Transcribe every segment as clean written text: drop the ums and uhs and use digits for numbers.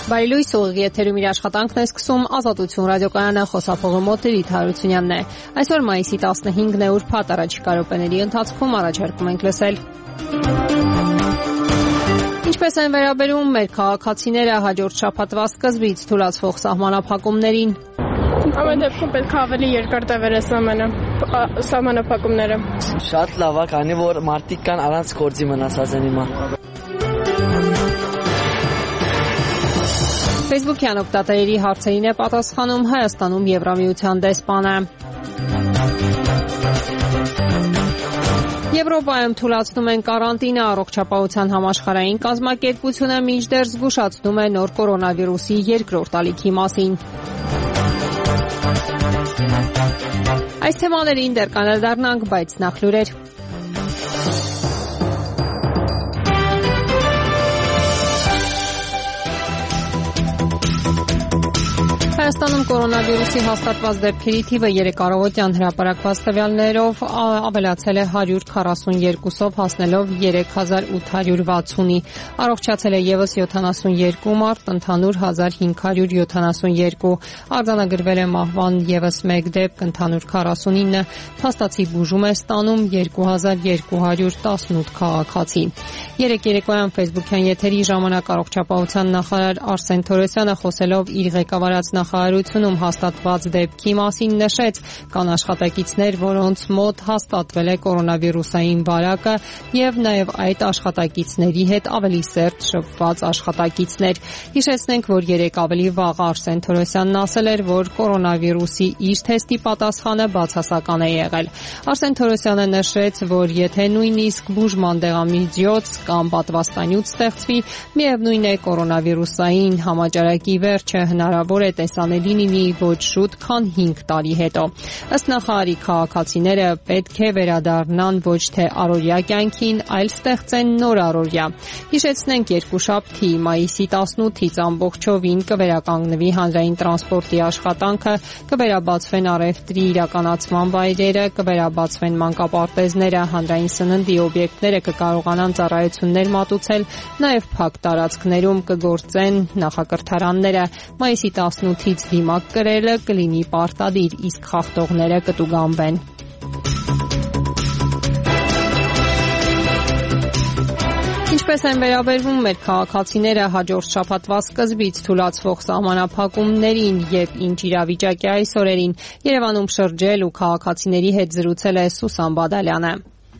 Բարելույս ուղիղ եթերում իր աշխատանքն է սկսում Ազատություն ռադիոկայանը, խոսափողը Մոտիրի Թարությունյանն է։ Այսօր մայիսի 15-ն է, ուրբաթ առաջիկա րոպեների ընթացքում առաջարկում ենք լսել. Ինչպես են վերաբերում մեր քաղաքացիները հաջորդ շաբաթվա սկզբից թուլացվող սահմանափակումներին։ Ամեն դեպքում պետք է ավելի երկար տևեր սահմանափակումները։ Շատ լավ է, քանի որ մարդիկ կան առանց գործի մնացած են հիմա։ Facebook-յան օգտատերերի հարցերին է պատասխանում Հայաստանում Եվրամիության դեսպանը։ Եվրոպայում թուլացնում են կարանտինը, առողջապահության համաշխարհային կազմակերպությունը մինչդեռ զգուշացնում է նոր կորոնավիրուսի երկրորդ ալիքի մասին։ Այս թեմաներին դեռ կանրադառնանք, բայց նախ լուրեր։ Հայաստանում կորոնավիրուսի հաստատված դեպքերի թիվը 3 առավոտյան հրապարակված տվյալներով ավելացել է 142-ով, հասնելով 3860-ի։ Առողջացել է ևս 72 մարդ, ընդհանուր 1572։ Արձանագրվել է մահվան ևս 1 դեպք, ընդհանուր 49, փաստացի բուժում է ստանում 2218 քաղաքացի։ Երեկ երեկոյան Facebook-յան եթերի ժամանակ առողջապահության նախարար Արսեն Թորոսյանը խոսելով իր ղեկավարած նախարարությունում հաստատված դեպքի մասին նշեց, կան աշխատակիցներ, որոնց մոտ հաստատվել է կորոնավիրուսային վարակը եւ նաեւ այդ աշխատակիցների հետ ավելի սերտ շփված աշխատակիցներ։ Հիշեցնենք, որ երեկ ավելի վաղ Արսեն Թորոսյանն ասել էր, որ կորոնավիրուսի իր թեստի պատասխանը բացասական է եղել։ Արսեն Թորոսյանը նշեց, որ եթե նույնիսկ բուժման դեղամիջոց կամ պատվաստանյութ ստեղծվի, միևնույն է կորոնավիրուսային համաճարակի վերջը հնարավոր է տեսանելի լինի ոչ շուտ, քան 5 տարի հետո։ Ըստ նախարարի քաղաքացիները պետք է վերադառնան ոչ թե առօրյա կյանքին, այլ ստեղծեն նոր առօրյա։ Հիշեցնենք, երկուշաբթի մայիսի 18-ից ամբողջովին կվերականգնվի հանրային տրանսպորտի աշխատանքը, կվերաբացվեն առևտրի իրականացման վայրերը, կվերաբացվեն մանկապարտեզները, հանրային սննդի օբյեկտները կկարողանան ծառայություններ մատուցել, նաև փակ տարածքներում կգործեն նախակրթարանները։ Մայիսի 18-ից դիմակ կրելը կլինի պարտադիր, իսկ խախտողները կտուգանվեն։ Ինչպես են վերաբերվում մեր քաղաքացիները հաջորդ շաբաթվա սկզբից թուլացվող սահմանափակումներին եւ ինչ իրավիճակ է այս օրերին, Երևանում շրջել ու քաղաքացիների հետ զրուցել է Սուսան Բադալյանը։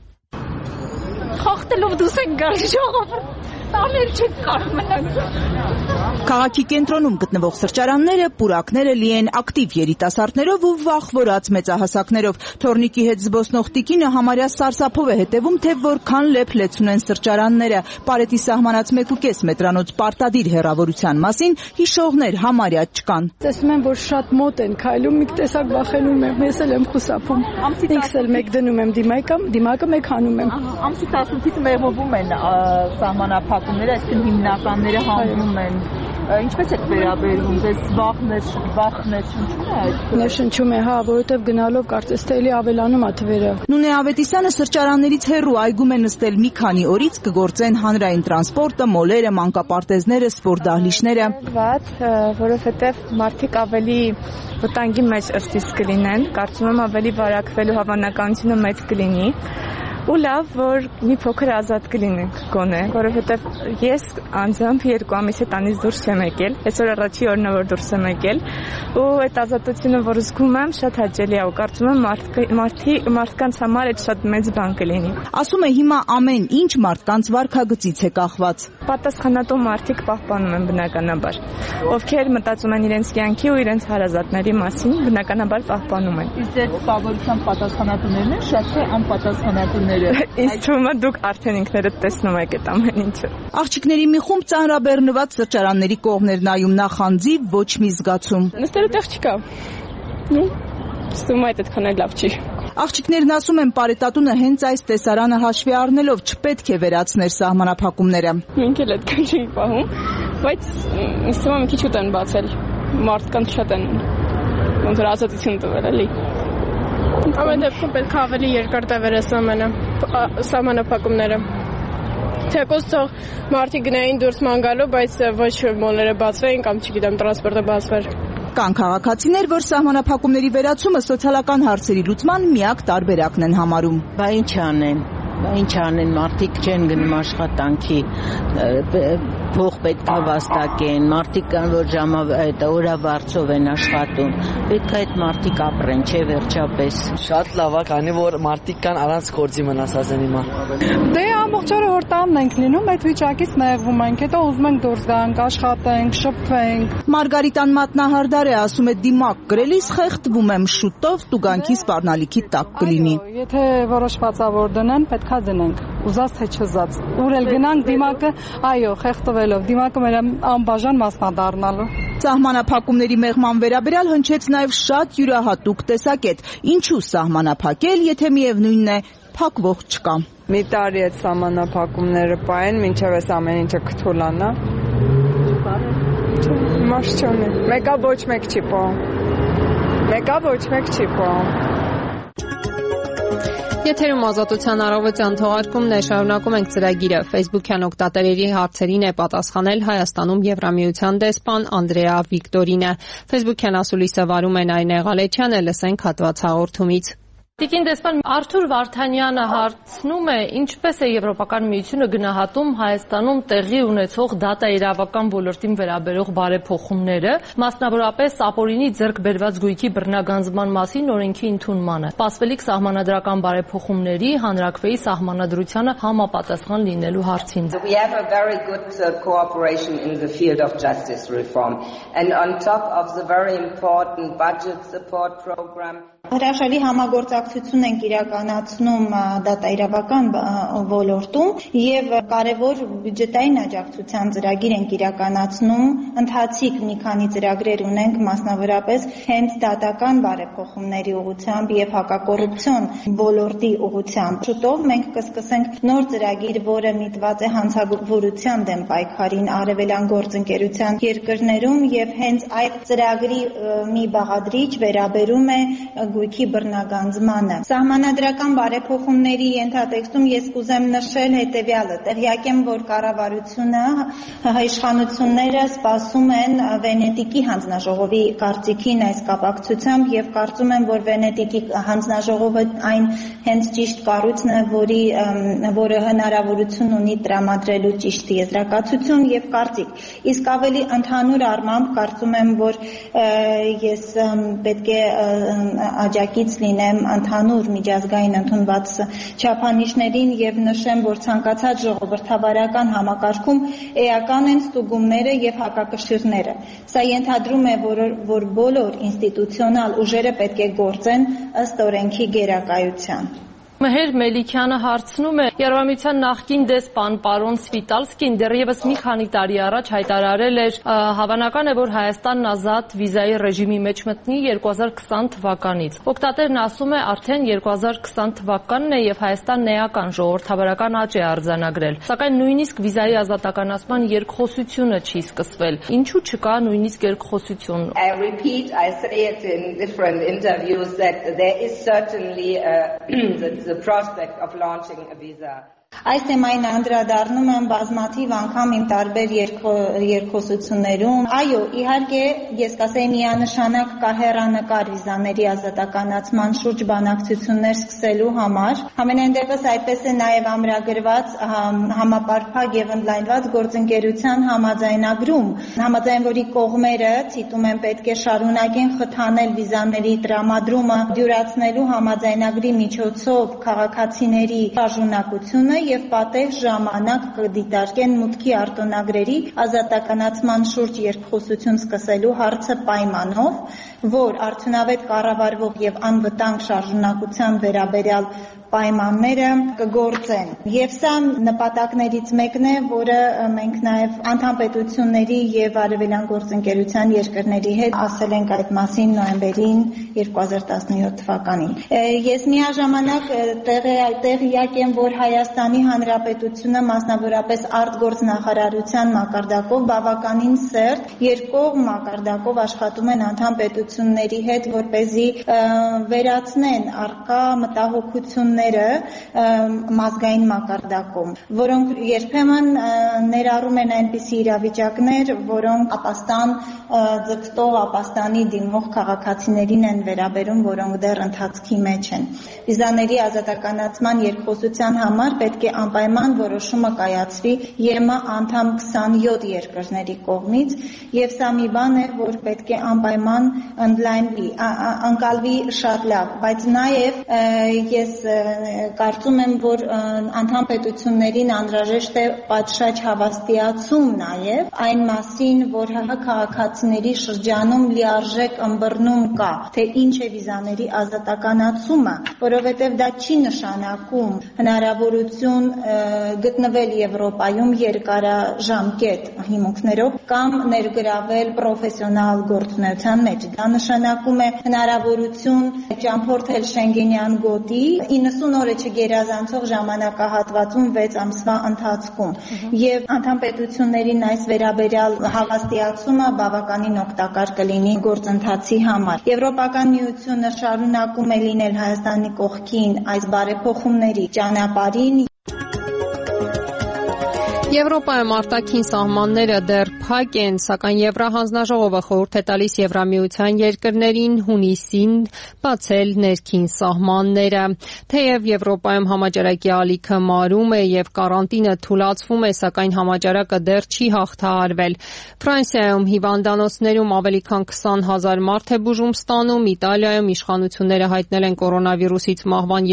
Խախտելով դուս են գալ ժողովուրդ, տաներ չեք կարող մնալ։ Քաղաքի կենտրոնում գտնվող սրճարանները, պուրակները լի են ակտիվ երիտասարդներով ու վախվորած մեծահասակներով։ Թորնիկի հետ զբոսնող տիկինը համարյա սարսափով է հետևում, թե որքան լեփ-լեցուն են սրճարանները։ Պարետի սահմանած 1.5 մետրանոց պարտադիր հեռավորության մասին հիշողներ համարյա չկան։ Տեսնում եմ, որ շատ մոտ են քայլում, մի տեսակ վախենում եմ, ես էլ եմ խուսափում։ Ինքս էլ մեկ դնում եմ դիմակը մեկ հանում եմ։ Ամսի 18-ից մեղմովում են սահմանափակումները, այսինքն հիմնականները հանվում են։ Ինչպես եք վերաբերվում, ձեզ վախներ շնչում է այդ։ Շնչում է, հա, որովհետև գնալով կարծես թե էլի ավելանում է թվերը։ Նունե Ավետիսյանը սրճարաններից հեռու այգում է նստել մի քանի օրից, կգործեն հանրային տրանսպորտը, մոլերը, մանկապարտեզները, սպորտ դահլիճները։ Վատ, որովհետև մարդիկ ավելի վտանգի մեջ ըստիս կլինեն, կարծում եմ ավելի վարակվելու հավանականությունը մեծ կլինի։ Ու լավ, որ մի փոքր ազատ կլինենք գոնե, որովհետև ես անձամբ 2 ամիս է տանից դուրս չեմ եկել, այսօր առաջի օրն է որ դուրս եմ եկել, ու այդ ազատությունը, որ զգում եմ, շատ հաճելի է ու կարծում եմ մարդկանց համար այդ շատ մեծ բան կլինի։ Ասում է հիմա ամեն ինչ մարդկանց վարքագծից է կախված։ Պատասխանատու մարդիկ պահպանում են բնականաբար, ովքեր մտածում են իրենց կյանքի ու իրենց հարազատների մասին, բնականաբար պահպանում են։ Իսկ ձեր բավարարության պատասխանատուներն են շատ թե անպատասխանատուները։ Ինձ թվում է դուք արդեն ինքներդ տեսնում եք այդ ամեն ինչը։ Աղջիկների մի խումբ ծանրաբեռնված սրճարանների կողմներ նայում նախանձի ոչ մի զգացում։ Նստելու տեղ չկա։ Ստում այդ այդքան էլ լավ չի։ Աղջիկներն ասում են պարետատունը հենց այս տեսարանը հաշվի առնելով չպետք է վերացներ սահմանափակումները։ Մենք էլ այդքան չենք պահում, բայց ինձ թվում է մի քիչ ուտ են բացել։ Մարդկանց շատ են ոնց որ ազատություն տվել էլի։ Ամեն դեպքում պետք է ավելի երկար տևեր սահմանափակումները։ Թեկոս թող մարդիկ գնային դուրս ման գալու, բայց ոչ մոլերը բացվեին կամ չգիտեմ տրանսպորտը բացվեր։ Կան քաղաքացիներ, որ սահմանափակումների վերացումը սոցիալական հարցերի լուծման միակ տարբերակն են համարում։ Բա ինչ անեն, մարդիկ չեն գնում աշխատանքի, փող պետք է վաստակեն, մարդիկ կան, որ օրավարձով են աշխատում, պետք է այդ մարդիկ ապրեն, չէ վերջապես։ Շատ լավ է, քանի որ մարդիկ կան առանց գործի մնացած են հիմա։ Դե ամբողջ օրը որ տանն ենք լինում, այդ վիճակից նեղվում ենք, հետո ուզում ենք դուրս գանք, աշխատենք, շփվենք։ Մարգարիտան Մատնահարդար է ասում է դիմակ գրելիս խեղդվում եմ շուտով տուգանքի սպառնալիքի տակ կլինի։ Եթե որոշված է որ դնեն, պետքա դնենք, ուզած թե չուզած։ Ուր էլ գնանք դիմակը, այո, խեղդվելով, դիմակը մեր անբաժան մասն է դառնալու։ Սահմանափակումների մեղման վերաբերյալ հնչեց նաև շատ յուրահատուկ տեսակետ։ Ինչու սահմանափակել, եթե միևնույնն է փակվող չկա։ Մի տարի այդ սահմանափակումները պահեն, մինչև այս ամեն ինչը կթուլանա։ Մաս չունի։ Մեկա ոչ մեկ չի պահում։ Եթերում Ազատության առավոտյան թողարկումն է, շարունակում ենք ծրագիրը։ Facebook-յան օգտատերերի հարցերին է պատասխանել Հայաստանում Եվրամիության դեսպան Անդրեա Վիկտորինը։ Facebook-յան ասուլիսը վարում է Նայնե Ղալեչյանը, լսենք հատված հաղորդումից։ Տիկին դեսպան Արթուր Վարդանյանը հարցնում է, ինչպես է Եվրոպական միությունը գնահատում Հայաստանում տեղի ունեցող դատաիրավական ոլորտին վերաբերող բարեփոխումները, մասնավորապես ապօրինի ձեռք բերված գույքի բռնագանձման մասին օրենքի ընդունմանը, սպասվելիք սահմանադրական բարեփոխումների, հանրաքվեի սահմանադրությանը համապատասխան լինելու հարցին։ We have a very good cooperation in the field of justice reform and on top of the very important budget support program. Հրաշալի համագործակցություն ենք իրականացնում դատաիրավական ոլորտում եւ կարեւոր բյուջետային աջակցության ծրագիր ենք իրականացնում, ընթացիկ մի քանի ծրագրեր ունենք, մասնավորապես հենց դատական բարեփոխումների ուղղությամբ եւ հակակոռուպցիոն ոլորտի ուղղությամբ։ Շուտով մենք կսկսենք նոր ծրագիր, որը միտված է հանցավորության դեմ պայքարին արևելյան գործընկերության երկրներում եւ հենց այդ ծրագրի մի բաղադրիչ վերաբերում է գույքի բռնագանձմանը։ Սահմանադրական բարեփոխումների ենթատեքստում ես կուզեմ նշել հետևյալը. տեղյակ եմ, որ կառավարությունը, իշխանությունները սպասում են Վենետիկի հանձնաժողովի կարծիքին այս կապակցությամբ եւ կարծում եմ, որ Վենետիկի հանձնաժողովը այն հենց ճիշտ կառույցն է, որը հնարավորություն ունի տրամադրելու ճիշտ եզրակացություն եւ կարծիք։ Իսկ ավելի ընդհանուր առմամբ կարծում եմ, որ ես պետք է աջակից լինեմ ընդհանուր միջազգային ընդունված չափանիշներին եւ նշեմ, որ ցանկացած ժողովրդավարական համակարգում էական են ստուգումները եւ հակակշիռները։ Սա ենթադրում է, որ բոլոր ինստիտուցիոնալ ուժերը պետք է գործեն ըստ օրենքի գերակայության։ Մհեր Մելիքյանը հարցնում է, Եվրամիության նախկին դեսպան պարոն Սվիտալսկին դեռևս մի քանի տարի առաջ հայտարարել էր, հավանական է, որ Հայաստանն ազատ վիզայի ռեժիմի մեջ մտնի 2020 թվականից։ Օգտատերն ասում է, արդեն 2020 թվականն է եւ Հայաստանն էական ժողովրդավարական աճ է արձանագրել։ Սակայն նույնիսկ վիզայի ազատականացման երկխոսությունը չի սկսվել։ Ինչու չկա նույնիսկ երկխոսություն։ I repeat, I say it in different interviews that there is certainly the prospect of launching a visa. Այս թեմային անդրադառնում եմ բազմաթիվ անգամ իմ տարբեր երկխոսություններում։ Այո, իհարկե, ես կասեի միանշանակ կա հեռանկար վիզաների ազատականացման շուրջ բանակցություններ սկսելու համար։ Համենայն դեպս այդպես է նաև ամրագրված համապարփակ եւ ընդլայնված գործընկերության համաձայնագրում, համաձայն որի կողմերը, ցիտում եմ, պետք է շարունակեն խթանել վիզաների տրամադրումը, դյուրացնելու համաձայնագրի միջոցով քաղաքացիների շարժունակությունը եւ պատեհ ժամանակ կդիտարկեն մուտքի արտոնագրերի ազատականացման շուրջ երկխոսություն սկսելու հարցը պայմանով, որ արդյունավետ կառավարվող եւ անվտանգ շարժունակության վերաբերյալ պայմանները կգործեն։ Եվ սա նպատակներից մեկն է, որը մենք նաև անդամպետությունների եւ արևելյան գործընկերության երկրների հետ ասել ենք այդ մասին նոյեմբերին 2017 թվականին։ Ես միաժամանակ տեղյակ եմ, որ Հայաստան Հայաստանի Հանրապետությունը մասնավորապես արտգործնախարարության մակարդակով բավականին սերտ երկկողմ մակարդակով աշխատում են անդամ պետությունների հետ, որպեսզի վերացնեն առկա մտահոգությունները մազգային մակարդակում, որոնք երբեմն ներառում են այնպիսի իրավիճակներ, որոնք ապաստան ձգտող ապաստանի դիմող քաղաքացիներին են վերաբերում, որոնք դեռ ընթացքի մեջ են։ Վիզաների ազատականացման երկխոսության համար պետք է անպայման որոշումը կայացվի ԵՄ անդամ 27 երկրների կողմից, եւ սա մի բան է, որ պետք է անպայման ընկալվի շատ լավ, բայց նաեւ ես կարծում եմ, որ անդամ պետություններին անհրաժեշտ է պատշաճ հավաստիացում նաեւ այն մասին, որ ՀՀ քաղաքացիների շրջանում լիարժեք ըմբռնում կա, թե ինչ է վիզաների ազատականացումը, որովհետև դա չի նշանակում հնարավորություն գտնվել Եվրոպայում երկարաժամկետ հիմունքներով կամ ներգրավել պրոֆեսիոնալ գործունեության մեջ։ Դա նշանակում է հնարավորություն ճամփորդել Շենգենյան գոտի 90 օրը չգերազանցող ժամանակահատվածում 6 ամսվա ընթացքում եւ անդամ պետություններին այս վերաբերյալ հավաստիացումը բավականին օգտակար կլինի գործընթացի համար։ Եվրոպական միությունը շարունակում է լինել Հայաստանի կողքին այս բարեփոխումների ճանապարհին։ Եվրոպայում արտաքին սահմանները դեռ փակ են, սակայն Եվրահանձնաժողովը խորհուրդ է տալիս Եվրամիության երկրներին հունիսին բացել ներքին սահմանները։ Թեև Եվրոպայում համաճարակի ալիքը մարում է եւ կարանտինը թուլացվում է, սակայն համաճարակը դեռ չի հաղթահարվել։ Ֆրանսիայում հիվանդանոցներում ավելի քան 20,000 մարդ է բուժում ստանում, Իտալիայում իշխանությունները հայտնել են կորոնավիրուսից մահվան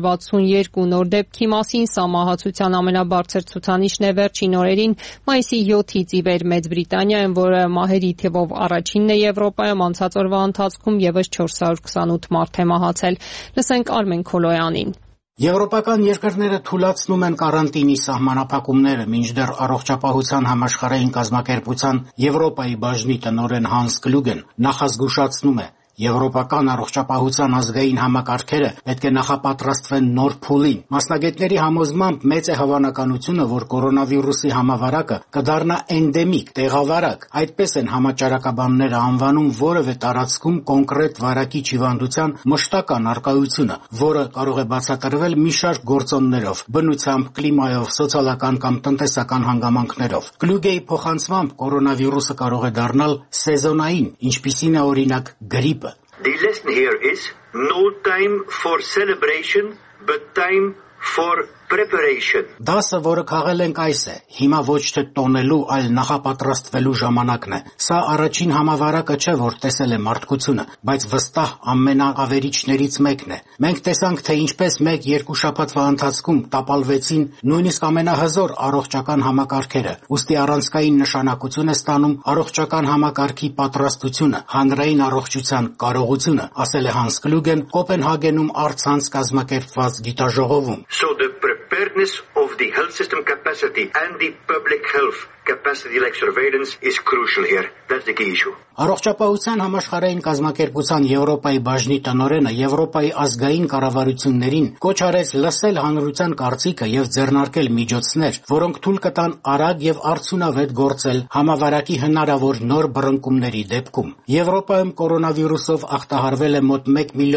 262 նոր դեպքի մասին, սա մահացության ամենաբարձր ցուցանիշն է վերջին օրերին, մայիսի 7-ից ի վեր Մեծ Բրիտանիայում, որը մահերի թիվով առաջինն է Եվրոպայում, անցած օրվա ընթացքում եւս 428 մարդ է մահացել։ Լսենք Արմեն Քոլոյանին։ Եվրոպական երկրները թուլացնում են կարանտինի սահմանափակումները, մինչդեռ առողջապահության համաշխարհային կազմակերպության Եվրոպայի բաժնի տնօրեն Հանս Կլուգեն նախազգուշացնում է, Եվրոպական առողջապահության ազգային համակարգերը պետք է նախապատրաստվեն նոր փուլին։ Մասնագետների համոզմամբ մեծ է հավանականությունը, որ կորոնավիրուսի համավարակը կդառնա էնդեմիկ, տեղավարակ։ Այդպես են համաճարակաբանները անվանում որևէ տարածքում կոնկրետ վարակիչ հիվանդության մշտական առկայությունը, որը կարող է բացատրվել մի շարք գործոններով՝ բնությամբ, կլիմայով, սոցիալական կամ տնտեսական հանգամանքներով։ Կլուգեի փոխանցմամբ կորոնավիրուսը կարող է դառնալ սեզոնային, ինչպիսին է օրինակ գրիպը։ The lesson here is no time for celebration, but time for preparation. Դասը, որը քաղել ենք այս է, հիմա ոչ թե տոնելու, այլ նախապատրաստվելու ժամանակն է։ Սա առաջին համավարակը չէ, որ տեսել է մարդկությունը, բայց վստահ ամենաավերիչներից մեկն է։ Մենք տեսանք, թե ինչպես 1-2 շաբաթվա ընթացքում տապալվեցին նույնիսկ ամենահզոր առողջական համակարգերը։ Ուստի առանցքային նշանակություն է ստանում առողջական համակարգի պատրաստությունը, հանրային առողջության կարողությունը, ասել է Հանս Կլուգեն Կոպենհագենում առցանց կազմակերպված գիտաժողովում։ So the preparedness of the health system capacity and the public health capacity like surveillance is crucial here. That's the key issue. Առողջապահության համաշխարհային կազմակերպության Եվրոպայի բաժնի տնօրենը Եվրոպայի ազգային կառավարություններին կոչ արեց լսել հանրության կարծիքը եւ ձեռնարկել միջոցներ, որոնք թույլ կտան արագ եւ արդյունավետ գործել համավարակի հնարավոր նոր բռնկումների դեպքում։ Եվրոպայում կորոնավիրուսով ախտահարվել է մոտ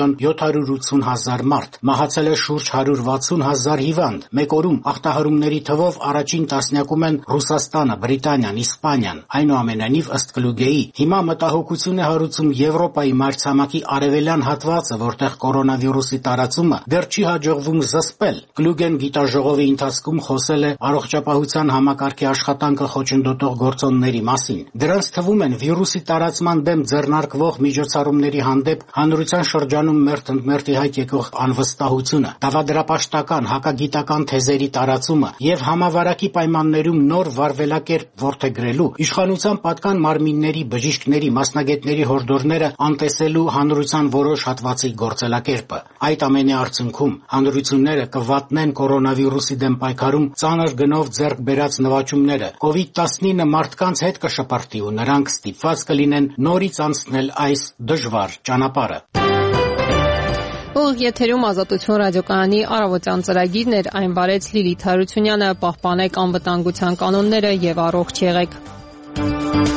1,780,000 մարդ, մահացել է շուրջ 160,000 հիվանդ։ Մեկ օրում ախտահարումների թվով առաջին տասնյակում են Ռուսաստանը, Բրիտանիան, Իսպանիան։ Այնուամենայնիվ, ըստ Կլուգեի, հիմա մտահոգություն է հարուցում Եվրոպայի մայրցամաքի արևելյան հատվածը, որտեղ կորոնավիրուսի տարածումը դեռ չի հաջողվում զսպել։ Կլուգեն գիտաժողովի ընթացքում խոսել է առողջապահության համակարգի աշխատանքը խոչընդոտող գործոնների մասին։ Դրանց թվում են վիրուսի տարածման դեմ ձեռնարկվող միջոցառումների հանդեպ հանրության շրջանում մերթ-ընդ-մերթ ի հայտ եկող անվստահությունը, դավադրապաշտական, հակագիտական թեզերի տարածումը եւ համավարակի պայմաններում նոր վարվելակերպ որդեգրելու, իշխանության պատկան մարմինների, բժիշկների, մասնագետների հորդորները անտեսելու հանրության որոշ հատվածի գործելակերպը։ Այդ ամենի արդյունքում հանրությունները կվատնեն կորոնավիրուսի դեմ պայքարում ծանր գնով ձեռք բերած նվաճումները, COVID-19 մարդկանց հետ կշպրտի ու նրանք ստիպված կլինեն նորից անցնել այս դժվար ճանապարհը։ Ուղիղ եթերում Ազատություն ռադիոկայանի առավոտյան ծրագիրն էր, այն վարեց Լիլիթ Հարությունյանը, պահպանեք անվտանգության կանոնները եւ առողջ եղեք։